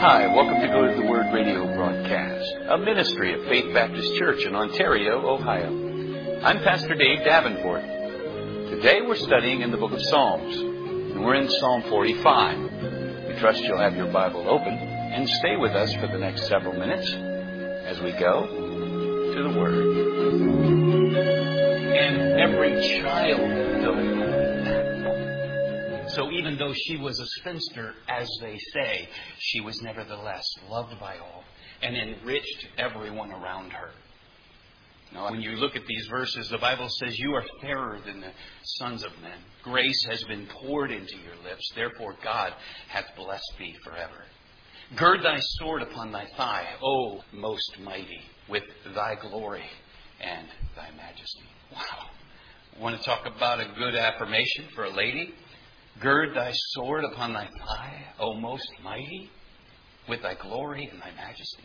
Hi, welcome to Go to the Word radio broadcast, a ministry of Faith Baptist Church in Ontario, Ohio. I'm Pastor Dave Davenport. Today we're studying in the book of Psalms, and we're in Psalm 45. We trust you'll have your Bible open and stay with us for the next several minutes as we go to the Word. And every child knoweth. So even though she was a spinster, as they say, she was nevertheless loved by all and enriched everyone around her. Now, when you look at these verses, the Bible says, you are fairer than the sons of men. Grace has been poured into your lips. Therefore, God hath blessed thee forever. Gird thy sword upon thy thigh, O most mighty, with thy glory and thy majesty. Wow. Want to talk about a good affirmation for a lady? Gird thy sword upon thy thigh, O most mighty, with thy glory and thy majesty.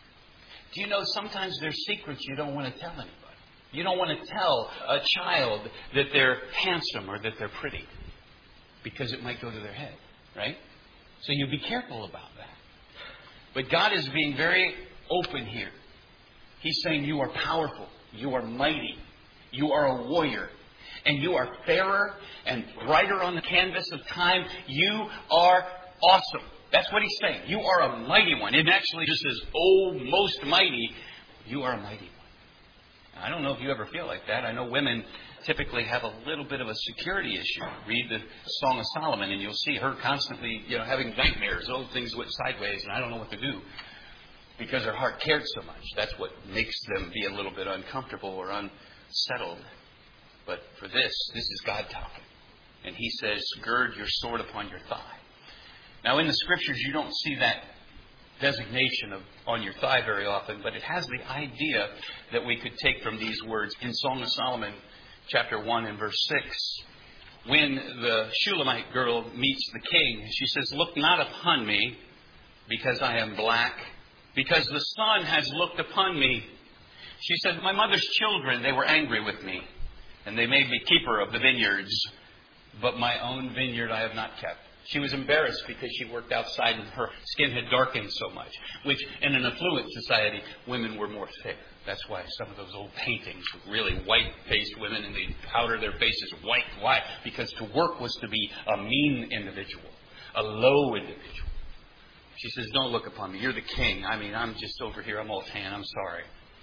Do you know sometimes there's secrets you don't want to tell anybody? You don't want to tell a child that they're handsome or that they're pretty because it might go to their head, right? So you be careful about that. But God is being very open here. He's saying you are powerful, you are mighty, you are a warrior. And you are fairer and brighter on the canvas of time. You are awesome. That's what he's saying. You are a mighty one. It actually just says, oh, most mighty. You are a mighty one. Now, I don't know if you ever feel like that. I know women typically have a little bit of a security issue. Read the Song of Solomon and you'll see her constantly, having nightmares. Oh, things went sideways and I don't know what to do. Because her heart cared so much. That's what makes them be a little bit uncomfortable or unsettled. But for this is God talking. And he says, gird your sword upon your thigh. Now in the scriptures, you don't see that designation of on your thigh very often, but it has the idea that we could take from these words. In Song of Solomon, chapter 1 and verse 6, when the Shulamite girl meets the king, she says, look not upon me because I am black, because the sun has looked upon me. She said, my mother's children, they were angry with me. And they made me keeper of the vineyards, but my own vineyard I have not kept. She was embarrassed because she worked outside and her skin had darkened so much, which in an affluent society, women were more fair. That's why some of those old paintings, really white-faced women, and they powder their faces white. Why? Because to work was to be a mean individual, a low individual. She says, don't look upon me. You're the king. I'm just over here. I'm all tan. I'm sorry.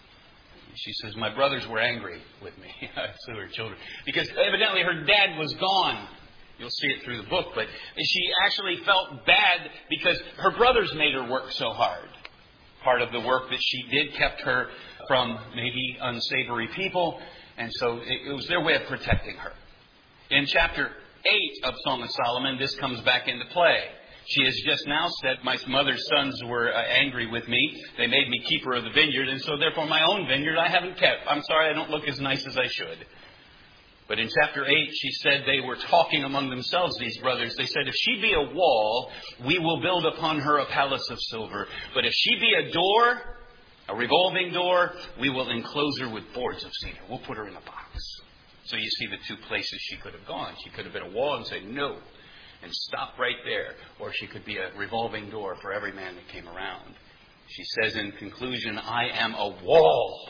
She says, my brothers were angry with me. So her children. Because evidently her dad was gone. You'll see it through the book. But she actually felt bad because her brothers made her work so hard. Part of the work that she did kept her from maybe unsavory people. And so it was their way of protecting her. In chapter 8 of Song of Solomon, this comes back into play. She has just now said, my mother's sons were angry with me. They made me keeper of the vineyard, and so therefore my own vineyard I haven't kept. I'm sorry, I don't look as nice as I should. But in chapter 8, she said they were talking among themselves, these brothers. They said, if she be a wall, we will build upon her a palace of silver. But if she be a door, a revolving door, we will enclose her with boards of cedar. We'll put her in a box. So you see the two places she could have gone. She could have been a wall and said, no. And stop right there. Or she could be a revolving door for every man that came around. She says in conclusion, I am a wall.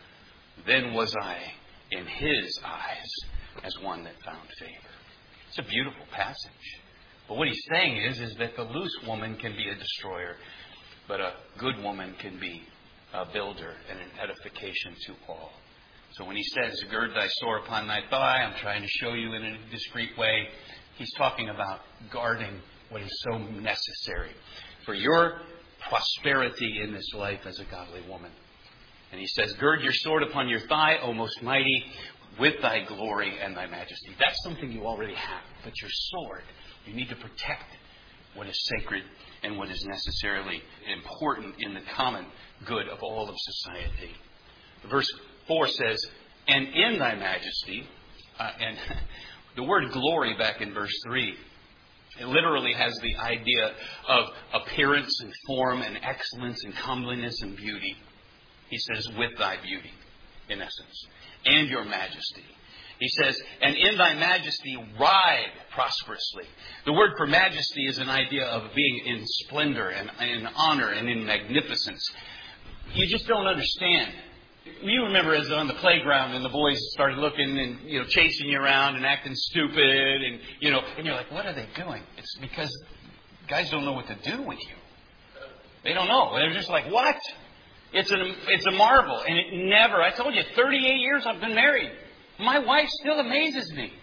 Then was I in his eyes as one that found favor. It's a beautiful passage. But what he's saying is that the loose woman can be a destroyer, but a good woman can be a builder and an edification to all. So when he says, gird thy sword upon thy thigh, I'm trying to show you in a discreet way, he's talking about guarding what is so necessary for your prosperity in this life as a godly woman. And he says, gird your sword upon your thigh, O most mighty, with thy glory and thy majesty. That's something you already have. But your sword, you need to protect what is sacred and what is necessarily important in the common good of all of society. Verse 4 says, and in thy majesty, and the word glory back in verse 3, it literally has the idea of appearance and form and excellence and comeliness and beauty. He says, with thy beauty, in essence, and your majesty. He says, and in thy majesty ride prosperously. The word for majesty is an idea of being in splendor and in honor and in magnificence. You just don't understand. You remember as on the playground and the boys started looking and, chasing you around and acting stupid and you're like, what are they doing? It's because guys don't know what to do with you. They don't know. They're just like, what? It's a marvel. And it never, I told you, 38 years I've been married. My wife still amazes me.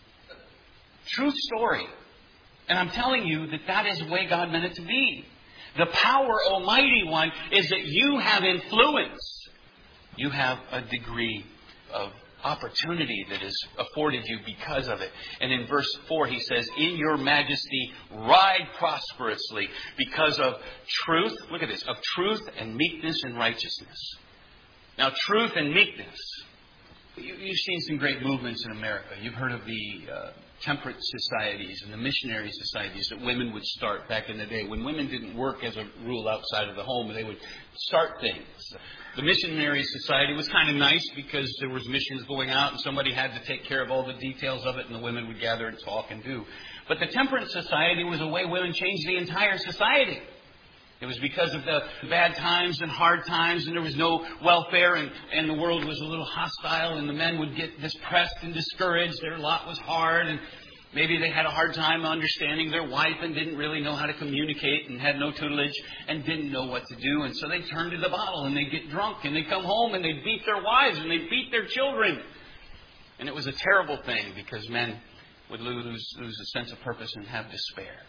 True story. And I'm telling you that is the way God meant it to be. The power, Almighty One, is that you have influence. You have a degree of opportunity that is afforded you because of it. And in verse 4 he says, in your majesty ride prosperously because of truth. Look at this. Of truth and meekness and righteousness. Now, truth and meekness. You've seen some great movements in America. You've heard of the temperate societies and the missionary societies that women would start back in the day. When women didn't work as a rule outside of the home, they would start things. The missionary society was kind of nice because there was missions going out and somebody had to take care of all the details of it and the women would gather and talk and do. But the temperate society was a way women changed the entire society. It was because of the bad times and hard times and there was no welfare and the world was a little hostile and the men would get depressed and discouraged. Their lot was hard and maybe they had a hard time understanding their wife and didn't really know how to communicate and had no tutelage and didn't know what to do. And so they turned to the bottle and they'd get drunk and they'd come home and they'd beat their wives and they'd beat their children. And it was a terrible thing because men would lose a sense of purpose and have despair.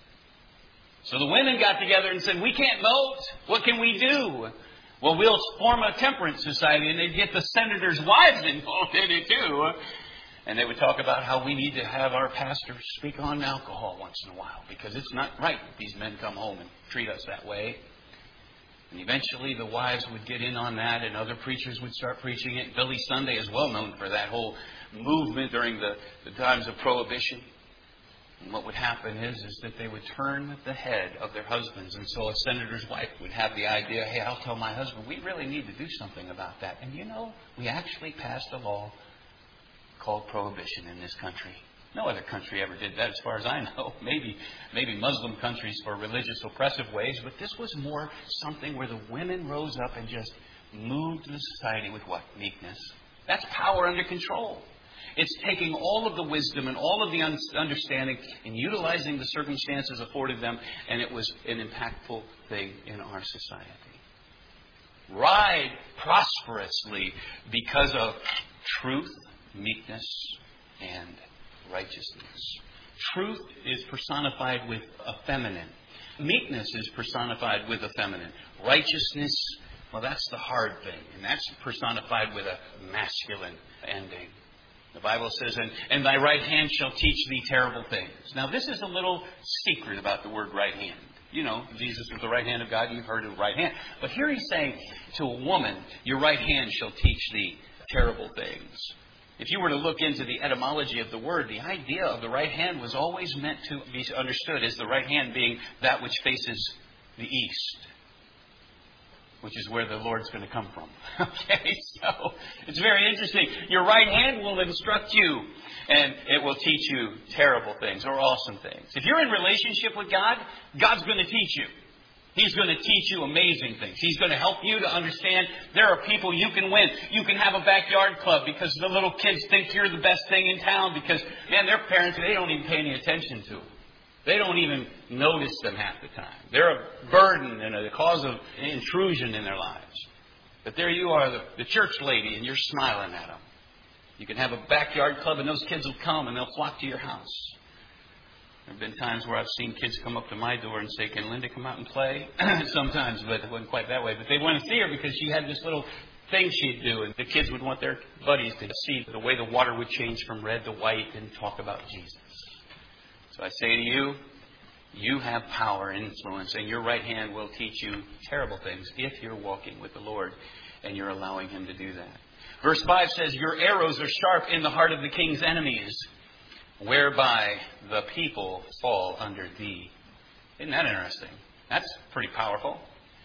So the women got together and said, we can't vote. What can we do? Well, we'll form a temperance society, and they'd get the senators' wives involved in it too. And they would talk about how we need to have our pastor speak on alcohol once in a while because it's not right that these men come home and treat us that way. And eventually the wives would get in on that and other preachers would start preaching it. Billy Sunday is well known for that whole movement during the times of Prohibition. And what would happen is that they would turn the head of their husbands. And so a senator's wife would have the idea, hey, I'll tell my husband, we really need to do something about that. And we actually passed a law called Prohibition in this country. No other country ever did that as far as I know. Maybe Muslim countries for religious oppressive ways. But this was more something where the women rose up and just moved the society with what? Meekness. That's power under control. It's taking all of the wisdom and all of the understanding and utilizing the circumstances afforded them, and it was an impactful thing in our society. Ride prosperously because of truth, meekness, and righteousness. Truth is personified with a feminine. Meekness is personified with a feminine. Righteousness, well, that's the hard thing, and that's personified with a masculine ending. The Bible says, and thy right hand shall teach thee terrible things. Now, this is a little secret about the word right hand. Jesus is the right hand of God. You've heard of right hand. But here he's saying to a woman, your right hand shall teach thee terrible things. If you were to look into the etymology of the word, the idea of the right hand was always meant to be understood as the right hand being that which faces the east, which is where the Lord's going to come from. Okay, so it's very interesting. Your right hand will instruct you, and it will teach you terrible things or awesome things. If you're in relationship with God, God's going to teach you. He's going to teach you amazing things. He's going to help you to understand there are people you can win. You can have a backyard club because the little kids think you're the best thing in town because, man, their parents, they don't even pay any attention to them. They don't even notice them half the time. They're a burden and a cause of intrusion in their lives. But there you are, the church lady, and you're smiling at them. You can have a backyard club, and those kids will come, and they'll flock to your house. There have been times where I've seen kids come up to my door and say, can Linda come out and play? Sometimes, but it wasn't quite that way. But they want to see her because she had this little thing she'd do, and the kids would want their buddies to see the way the water would change from red to white and talk about Jesus. So I say to you, you have power and influence, and your right hand will teach you terrible things if you're walking with the Lord and you're allowing Him to do that. Verse 5 says, your arrows are sharp in the heart of the king's enemies, whereby the people fall under thee. Isn't that interesting? That's pretty powerful.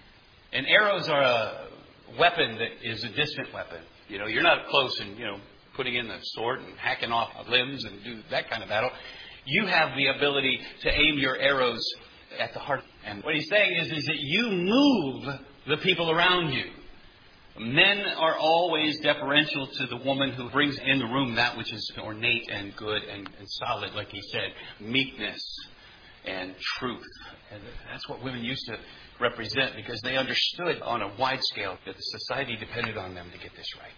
And arrows are a weapon that is a distant weapon. You're not close and, putting in the sword and hacking off limbs and do that kind of battle. You have the ability to aim your arrows at the heart. And what he's saying is that you move the people around you. Men are always deferential to the woman who brings in the room that which is ornate and good and solid, like he said, meekness and truth. And that's what women used to represent, because they understood on a wide scale that the society depended on them to get this right.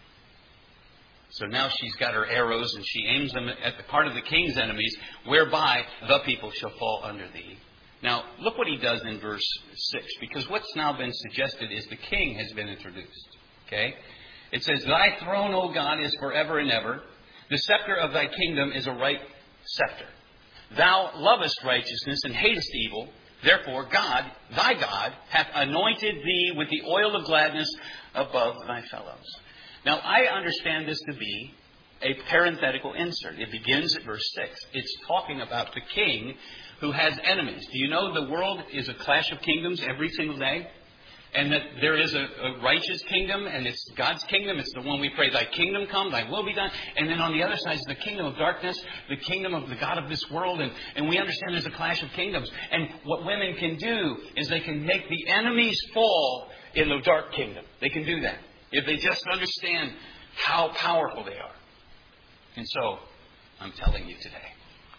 So now she's got her arrows and she aims them at the heart of the king's enemies, whereby the people shall fall under thee. Now, look what he does in verse 6, because what's now been suggested is the king has been introduced. Okay? It says, Thy throne, O God, is forever and ever. The scepter of thy kingdom is a right scepter. Thou lovest righteousness and hatest evil. Therefore, God, thy God, hath anointed thee with the oil of gladness above thy fellows. Now, I understand this to be a parenthetical insert. It begins at verse 6. It's talking about the king who has enemies. Do you know the world is a clash of kingdoms every single day? And that there is a righteous kingdom, and it's God's kingdom. It's the one we pray, Thy kingdom come, Thy will be done. And then on the other side is the kingdom of darkness, the kingdom of the God of this world. And we understand there's a clash of kingdoms. And what women can do is they can make the enemies fall in the dark kingdom. They can do that if they just understand how powerful they are. And so, I'm telling you today,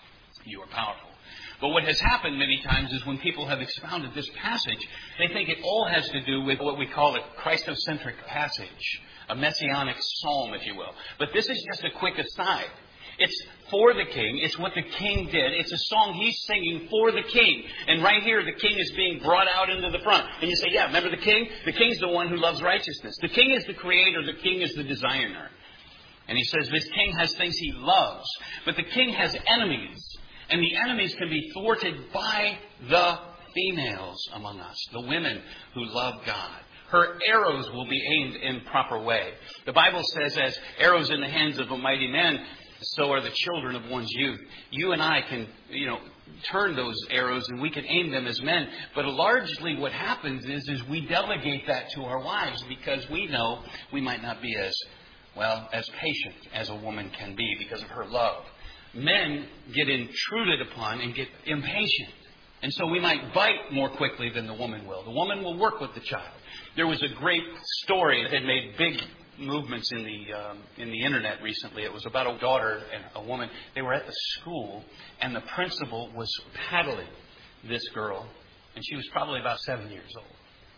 you are powerful. But what has happened many times is when people have expounded this passage, they think it all has to do with what we call a Christocentric passage, a messianic psalm, if you will. But this is just a quick aside. It's for the king. It's what the king did. It's a song he's singing for the king. And right here, the king is being brought out into the front. And you say, yeah, remember the king? The king's the one who loves righteousness. The king is the creator. The king is the designer. And he says this king has things he loves. But the king has enemies. And the enemies can be thwarted by the females among us, the women who love God. Her arrows will be aimed in proper way. The Bible says, as arrows in the hands of a mighty man, so are the children of one's youth. You and I can, turn those arrows and we can aim them as men. But largely what happens is we delegate that to our wives, because we know we might not be as patient as a woman can be because of her love. Men get intruded upon and get impatient. And so we might bite more quickly than the woman will. The woman will work with the child. There was a great story that had made big movements in the internet recently. It was about a daughter and a woman. They were at the school, and the principal was paddling this girl, and she was probably about 7 years old.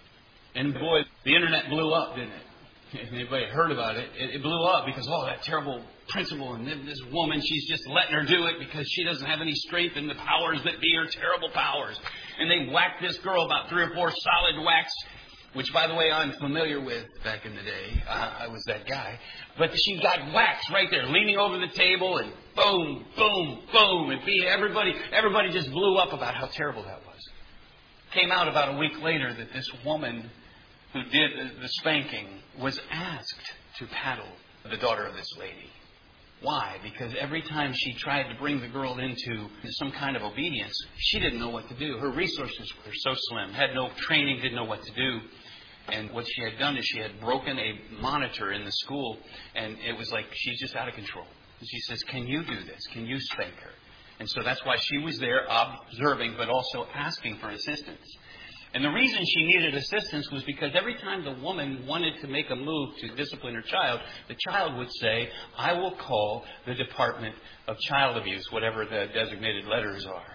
And boy, the internet blew up, didn't it? If anybody heard about it, it blew up because, that terrible principal and this woman, she's just letting her do it because she doesn't have any strength, and the powers that be are terrible powers. And they whacked this girl about 3 or 4 solid whacks, which, by the way, I'm familiar with back in the day. I was that guy. But she got whacks right there, leaning over the table, and boom, boom, boom. And everybody just blew up about how terrible that was. Came out about a week later that this woman who did the spanking was asked to paddle the daughter of this lady. Why? Because every time she tried to bring the girl into some kind of obedience, she didn't know what to do. Her resources were so slim, had no training, didn't know what to do. And what she had done is she had broken a monitor in the school, and it was like she's just out of control. And she says, can you do this? Can you spank her? And so that's why she was there observing, but also asking for assistance. And the reason she needed assistance was because every time the woman wanted to make a move to discipline her child, the child would say, I will call the Department of Child Abuse, whatever the designated letters are.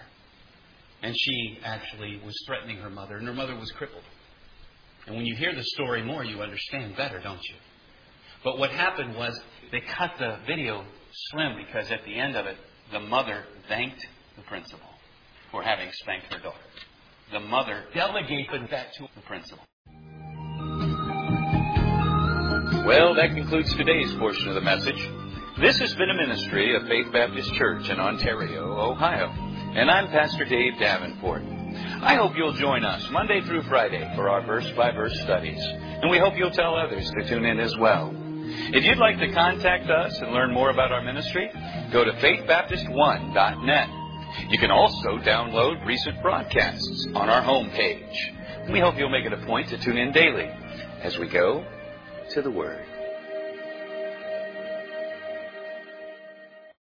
And she actually was threatening her mother, and her mother was crippled. And when you hear the story more, you understand better, don't you? But what happened was they cut the video slim because at the end of it, the mother thanked the principal for having spanked her daughter. The mother delegated that to the principal. Well, that concludes today's portion of the message. This has been a ministry of Faith Baptist Church in Ontario, Ohio. And I'm Pastor Dave Davenport. I hope you'll join us Monday through Friday for our verse-by-verse studies. And we hope you'll tell others to tune in as well. If you'd like to contact us and learn more about our ministry, go to faithbaptist1.net. You can also download recent broadcasts on our homepage. We hope you'll make it a point to tune in daily as we go to the Word.